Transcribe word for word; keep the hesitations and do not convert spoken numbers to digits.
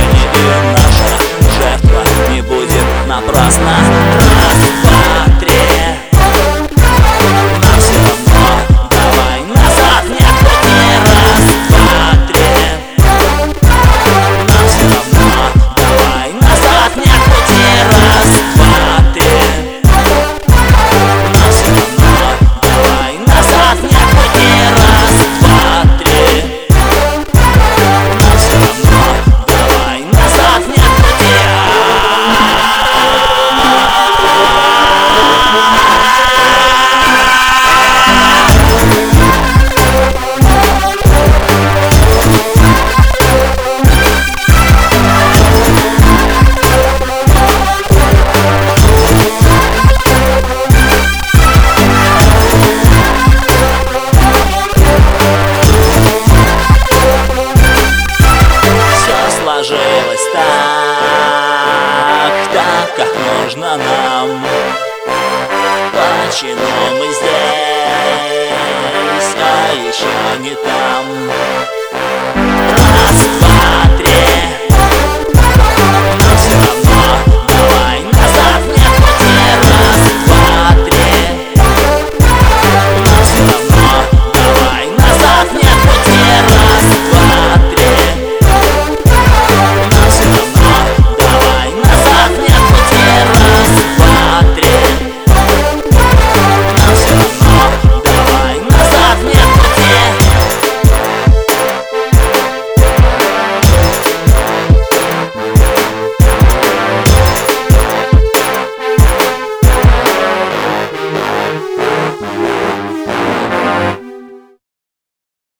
тени, и наша жертва не будет напрасно. Раз, два, три. Нам все равно, давай назад нет пути. Раз, два, три. Нам все равно, давай назад нет пути. Раз, два, три. Нам все равно, давай назад нет пути. Раз, два, три. Нам все равно, давай назад нет пути. Сложилось так, так, как нужно нам. Почему мы здесь, а еще не там?